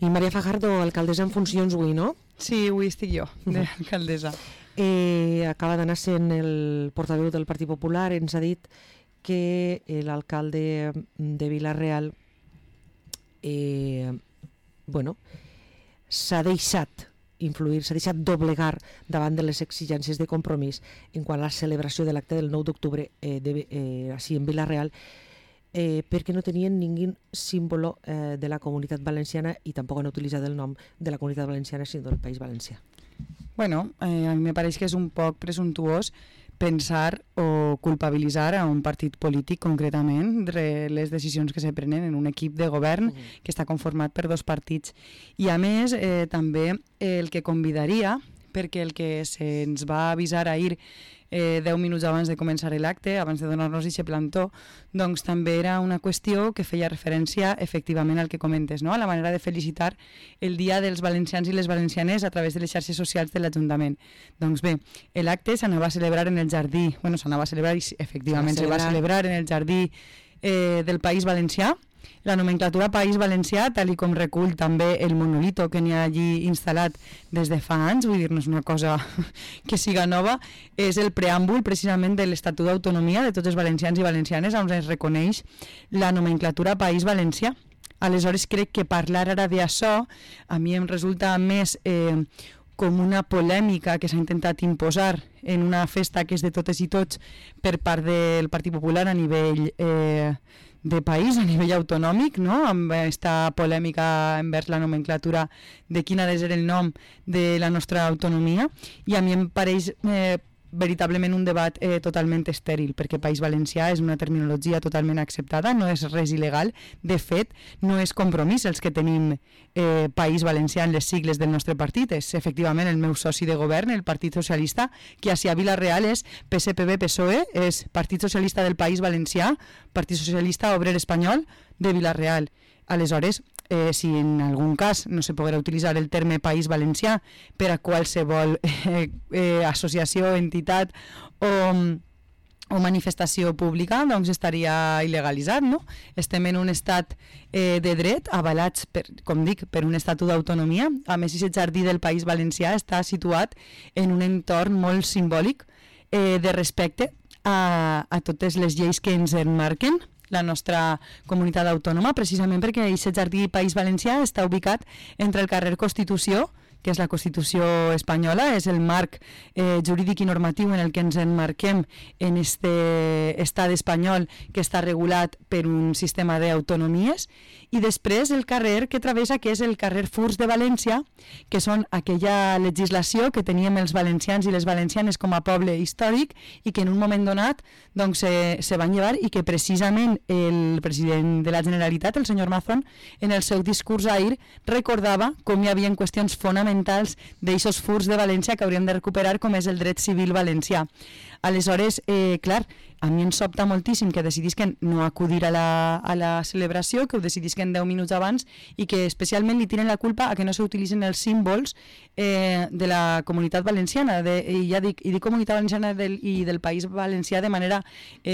I Maria Fajardo, alcaldessa en funcions avui, no? Sí, avui estic jo, d'alcaldessa. Acaba d'anar sent el portaveu del Partit Popular, ens ha dit que l'alcalde de Vila-real s'ha deixat influir, s'ha deixat doblegar davant de les exigències de Compromís en quant a la celebració de l'acte del 9 d'octubre així en Vila-real, perquè no tenien ningú símbolo de la Comunitat Valenciana i tampoc han utilitzat el nom de la Comunitat Valenciana sinó del País Valencià. Bueno, a mi me pareix que és un poc presumptuós pensar o culpabilitzar a un partit polític concretament de les decisions que se prenen en un equip de govern que està conformat per dos partits. I a més, també el que convidaria, perquè el que se'ns va avisar ahir 10 minuts abans de començar l'acte, abans de donar-nos aquest plantó, doncs també era una qüestió que feia referència efectivament al que comentes, no? A la manera de felicitar el Dia dels Valencians i les Valencianes a través de les xarxes socials de l'Ajuntament. Doncs bé, l'acte s'anava a celebrar en el jardí, s'anava a celebrar i efectivament se va celebrar en el jardí del País Valencià. La nomenclatura País Valencià, tal i com recull també el monolito que n'hi ha allí instal·lat des de fa anys, vull dir, no és una cosa que siga nova, és el preàmbul precisament de l'Estatut d'Autonomia de tots els valencians i valencianes on es reconeix la nomenclatura País Valencià. Aleshores crec que parlar ara d'això a mi em resulta més com una polèmica que s'ha intentat imposar en una festa que és de totes i tots per part del Partit Popular a nivell de país, a nivell autonòmic, no? Amb aquesta polèmica envers la nomenclatura de quin ha de ser el nom de la nostra autonomia, i a mi em pareix veritablement un debat totalment estèril, perquè País Valencià és una terminologia totalment acceptada, no és res il·legal, de fet no és Compromís els que tenim País Valencià en les sigles del nostre partit, és efectivament el meu soci de govern, el Partit Socialista, que a Vila-real és PSPB-PSOE, és Partit Socialista del País Valencià, Partit Socialista Obrer Espanyol de Vila-real. Aleshores, si en algun cas no se podrà utilitzar el terme País Valencià per a qualsevol associació, entitat o manifestació pública, doncs estaria il·legalitzat, no? Estem en un estat de dret, avalats, com dic, per un estatut d'autonomia. A més, aquest jardí del País Valencià està situat en un entorn molt simbòlic de respecte a totes les lleis que ens enmarquen la nostra comunitat autònoma, precisament perquè aquest jardí País Valencià està ubicat entre el carrer Constitució, que és la Constitució espanyola, és el marc jurídic i normatiu en el que ens emmarquem en este estat espanyol que està regulat per un sistema d'autonomies, i després el carrer que travessa, que és el carrer Furs de València, que són aquella legislació que teníem els valencians i les valencianes com a poble històric i que en un moment donat doncs, se van llevar, i que precisament el president de la Generalitat, el senyor Mazón, en el seu discurs ahir recordava com hi havia qüestions fonamentals d'aixos furs de València que hauríem de recuperar, com és el dret civil valencià. Aleshores, clar, a mi em sobta moltíssim que decidisquen no acudir a la celebració, que ho decidisquen 10 minuts abans, i que especialment li tiren la culpa a que no s'utilitzen els símbols de la comunitat valenciana, i ja dic comunitat valenciana i del País Valencià de manera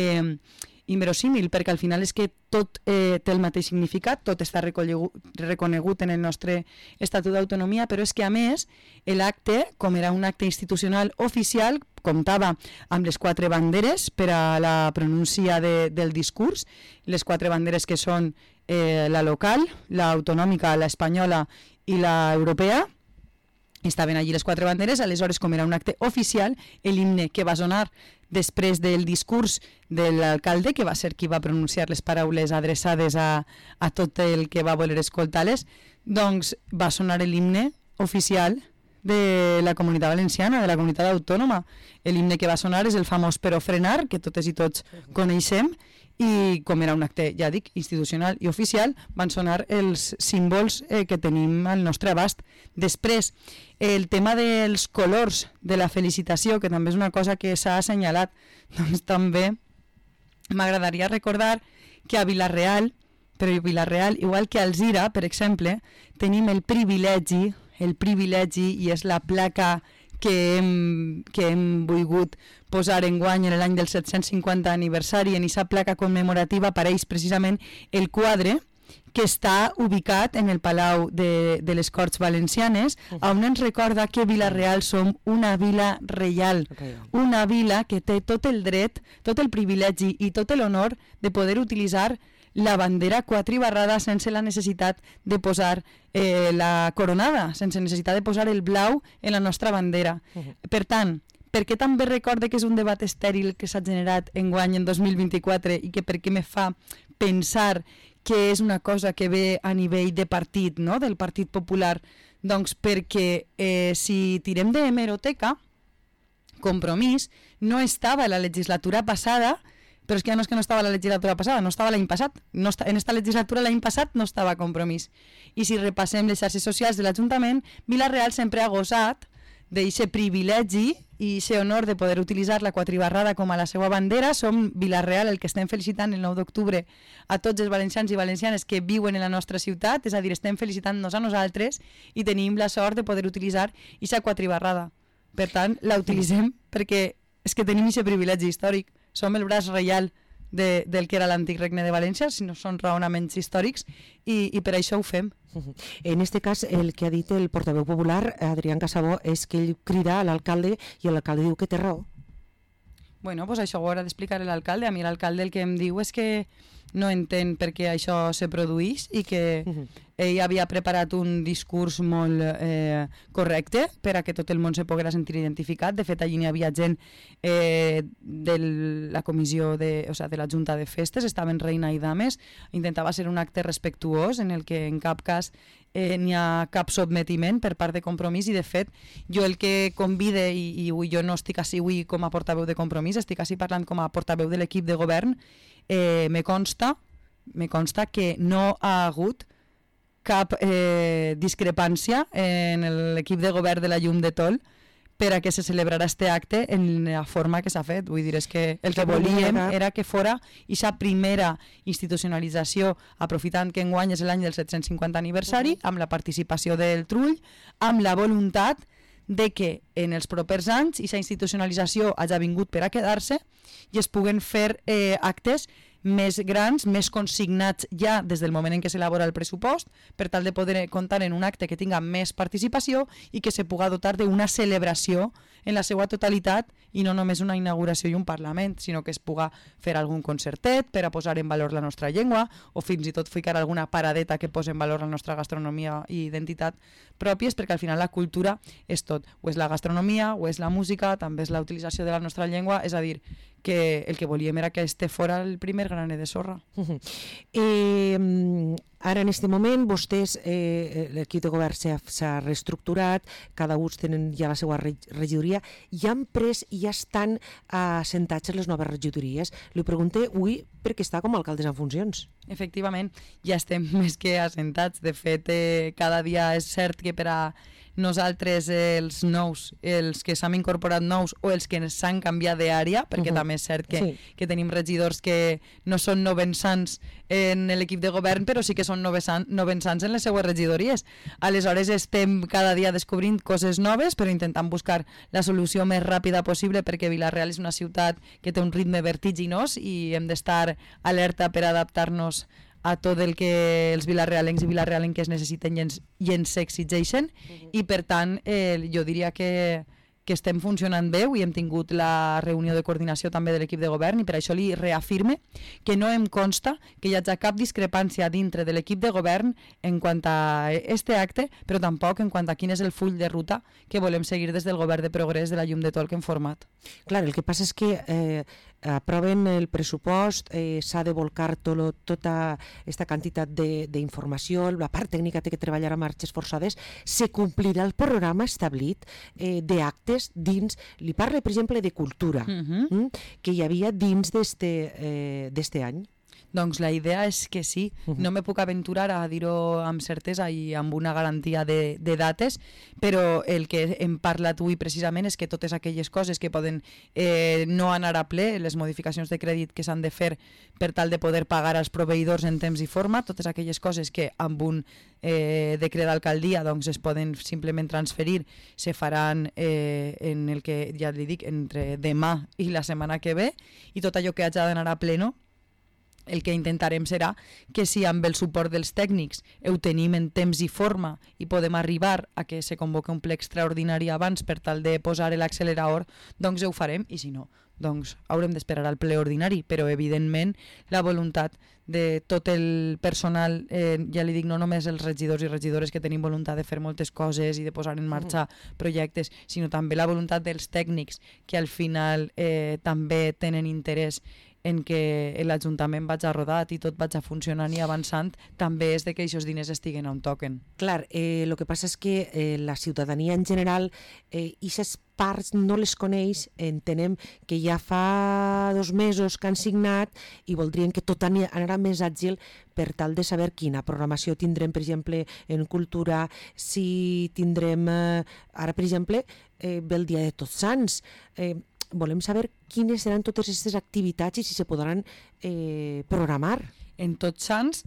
inverosímil, perquè al final és que tot té el mateix significat, tot està reconegut en el nostre Estatut d'Autonomia, però és que a més l'acte, com era un acte institucional oficial, comptava amb les 4 banderes per a la pronúncia del discurs, les 4 banderes que són la local, l'autonòmica, l'espanyola i l'europea. Estaven allí les 4 banderes. Aleshores, com era un acte oficial, l'himne que va sonar després del discurs de l'alcalde, que va ser qui va pronunciar les paraules adreçades a tot el que va voler escoltar-les, doncs va sonar l'himne oficial de la Comunitat Valenciana, de la comunitat autònoma. L'himne que va sonar és el famós Però frenar, que totes i tots coneixem, i com era un acte, ja dic, institucional i oficial, van sonar els símbols que tenim al nostre abast. Després, el tema dels colors de la felicitació, que també és una cosa que s'ha assenyalat, doncs també m'agradaria recordar que a Vila-real, però a Vila-real, igual que a Alzira, per exemple, tenim el privilegi, i és la placa que hem volgut posar enguany en l'any del 750 aniversari. En aquesta placa commemorativa apareix precisament el quadre que està ubicat en el Palau de les Corts Valencianes, on ens recorda que Vila-real som una vila reial, una vila que té tot el dret, tot el privilegi i tot l'honor de poder utilitzar la bandera quatribarrada sense la necessitat de posar la coronada, sense necessitat de posar el blau en la nostra bandera. Per tant, per què també recorde que és un debat estèril que s'ha generat enguany en 2024 i que per què me fa pensar que és una cosa que ve a nivell de partit, no? Del Partit Popular? Doncs perquè si tirem d'hemeroteca, Compromís no estava a la legislatura passada, però és que ja no és que no estava a la legislatura passada, no estava l'any passat. En esta legislatura l'any passat no estava Compromís. I si repassem les xarxes socials de l'Ajuntament, Vila-real sempre ha gosat d'aquest privilegi i aquest honor de poder utilitzar la quatribarrada com a la seva bandera. Som Vila-real el que estem felicitant el 9 d'octubre a tots els valencians i valencianes que viuen en la nostra ciutat, és a dir, estem felicitant-nos a nosaltres i tenim la sort de poder utilitzar aquesta quatribarrada. Per tant, la utilitzem perquè és que tenim aquest privilegi històric. Som el braç reial del que era l'antic regne de València, si no són raonaments històrics, i per això ho fem. En este cas, el que ha dit el portaveu popular, Adrián Casabó, és que ell crida a l'alcalde i l'alcalde diu que té raó. Bueno, pues això ho haurà d'explicar l'alcalde. A mi l'alcalde el que em diu és que no entén per què això se produeix i que ell havia preparat un discurs molt correcte per a que tot el món se poguera sentir identificat. De fet, allí n'hi havia gent de la comissió de la Junta de Festes, estaven reina i dames, intentava ser un acte respectuós en el que en cap cas n'hi ha cap sotmetiment per part de Compromís, i de fet jo el que convide, i jo no estic així avui com a portaveu de Compromís, estic així parlant com a portaveu de l'equip de govern, me consta que no ha hagut cap discrepància en l'equip de govern de la Llum de Tol per a que se celebrarà este acte en la forma que s'ha fet. Vull dir, és que el que volíem era que fora aquesta primera institucionalització, aprofitant que enguany és l'any del 750 aniversari, amb la participació del Trull, amb la voluntat de que en els propers anys aquesta institucionalització hagi vingut per a quedar-se i es puguen fer actes més grans, més consignats ja des del moment en què s'elabora el pressupost, per tal de poder comptar en un acte que tinga més participació i que se puga dotar d'una celebració en la seva totalitat i no només una inauguració i un Parlament, sinó que es puga fer algun concertet per a posar en valor la nostra llengua o fins i tot ficar alguna paradeta que posi en valor la nostra gastronomia i identitat pròpies, perquè al final la cultura és tot, o és la gastronomia, o és la música, també és la utilització de la nostra llengua, és a dir, que el que volíem era que este fora el primer graner de sorra. Ara, en aquest moment, vostès, l'equip de govern s'ha reestructurat, cada un tenen ja la seva regidoria, i han pres i ja estan assentats en les noves regidories. Li pregunté avui perquè està com a alcaldes en funcions. Efectivament, ja estem més que assentats. De fet, cada dia és cert que per a nosaltres els nous, els que s'han incorporat nous o els que s'han canviat d'àrea, perquè també és cert que tenim regidors que no són novensans en l'equip de govern, però sí que són novensans en les seues regidories. Aleshores estem cada dia descobrint coses noves, però intentant buscar la solució més ràpida possible, perquè Vila-real és una ciutat que té un ritme vertiginós i hem d'estar alerta per adaptar-nos a tot el que els vilarealencs i vilarealenques necessiten i ens exigeixen, i per tant jo diria que estem funcionant bé. Avui hem tingut la reunió de coordinació també de l'equip de govern i per això li reafirme que no em consta que hi hagi cap discrepància dintre de l'equip de govern en quant a este acte, però tampoc en quant a quin és el full de ruta que volem seguir des del govern de progrés de la Llum de Tol que hem format. Clar, el que passa és que aproven el pressupost, s'ha de volcar tota aquesta quantitat d'informació, la part tècnica té que treballar a marxes forçades, se complirà el programa establit d'actes dins, li parle per exemple de cultura, que hi havia dins d'este any. Doncs la idea és que sí, no me puc aventurar a dir-ho amb certesa i amb una garantia de dates, però el que hem parlat avui precisament és que totes aquelles coses que poden no anar a ple, les modificacions de crèdit que s'han de fer per tal de poder pagar als proveïdors en temps i forma, totes aquelles coses que amb un decret d'alcaldia doncs es poden simplement transferir, se faran en el que ja li dic, entre demà i la setmana que ve, i tot allò que hagi d'anar a pleno el que intentarem serà que si amb el suport dels tècnics ho tenim en temps i forma i podem arribar a que se convoqui un ple extraordinari abans per tal de posar l'accelerador, doncs ho farem, i si no, doncs haurem d'esperar al ple ordinari, però evidentment la voluntat de tot el personal, ja li dic, no només els regidors i regidores que tenim voluntat de fer moltes coses i de posar en marxa projectes, sinó també la voluntat dels tècnics que al final també tenen interès en que l'Ajuntament vagi rodat i tot vagi funcionant i avançant, també és de que aquests diners estiguen on toquen. Clar, el que passa és que la ciutadania en general, aquestes parts no les coneix, entenem que ja fa 2 mesos que han signat i voldrien que tot anara més àgil per tal de saber quina programació tindrem, per exemple, en cultura, si tindrem, ara per exemple, ve el dia de Tots Sants, volem saber quines seran totes aquestes activitats i si se podran programar. En Tots Sants,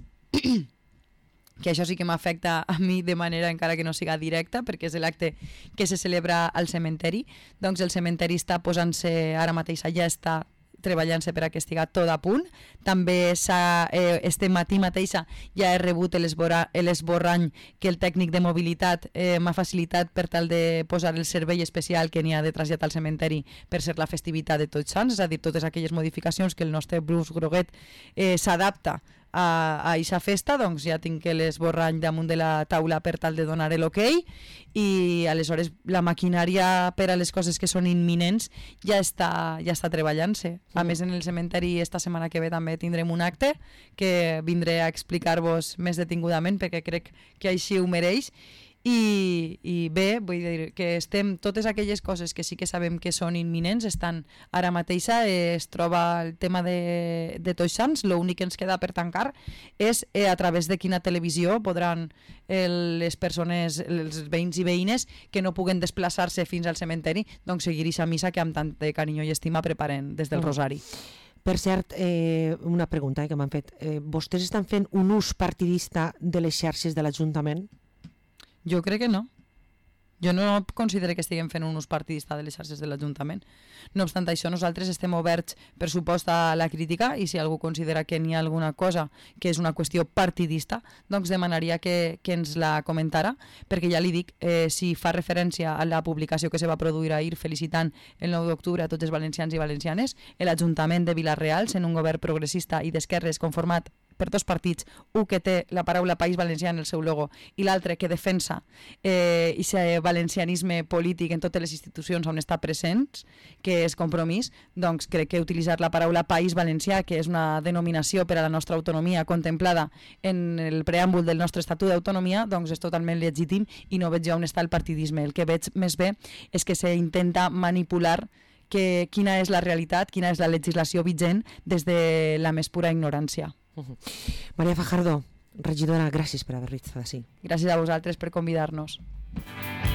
que això sí que m'afecta a mi de manera encara que no siga directa, perquè és l'acte que se celebra al cementeri, doncs el cementeri està posant-se, ara mateix ja està treballant-se per a que estigui tot a punt. També este matí mateixa ja he rebut l'esborrany que el tècnic de mobilitat m'ha facilitat per tal de posar el servei especial que n'hi ha de trasllat al cementeri per ser la festivitat de Tots Sants, és a dir, totes aquelles modificacions que el nostre Bruce Groguet s'adapta a aquesta festa, doncs ja tinc l'esborrany damunt de la taula per tal de donar l'ok, i aleshores la maquinària per a les coses que són imminents ja està treballant-se. A més, en el cementeri esta setmana que ve també tindrem un acte que vindré a explicar-vos més detingudament perquè crec que així ho mereix. I bé, vull dir que estem, totes aquelles coses que sí que sabem que són imminents estan ara mateixa, es troba el tema de Tots Sants. L'únic que ens queda per tancar és a través de quina televisió podran les persones, els veïns i veïnes que no puguen desplaçar-se fins al cementeri, doncs seguir aquesta missa que amb tant de carinyo i estima preparen des del Rosari. Per cert, una pregunta que m'han fet. Vostès estan fent un ús partidista de les xarxes de l'Ajuntament? Jo crec que no. Jo no considero que estiguem fent un ús partidista de les xarxes de l'Ajuntament. No obstant això, nosaltres estem oberts, per supost, a la crítica, i si algú considera que n'hi ha alguna cosa que és una qüestió partidista, doncs demanaria que ens la comentara, perquè ja li dic, si fa referència a la publicació que se va produir ahir felicitant el 9 d'octubre a tots els valencians i valencianes, l'Ajuntament de Vila-real, sent un govern progressista i d'esquerres conformat per 2 partits, un que té la paraula País Valencià en el seu logo i l'altre que defensa aquest valencianisme polític en totes les institucions on està presents, que és Compromís, doncs crec que utilitzar la paraula País Valencià, que és una denominació per a la nostra autonomia contemplada en el preàmbul del nostre Estatut d'Autonomia, doncs és totalment legítim i no veig on està el partidisme. El que veig més bé és que s'intenta manipular quina és la realitat, quina és la legislació vigent des de la més pura ignorància. Maria Fajardo, regidora, gràcies per haver estat així. Gràcies a vosaltres per convidar-nos.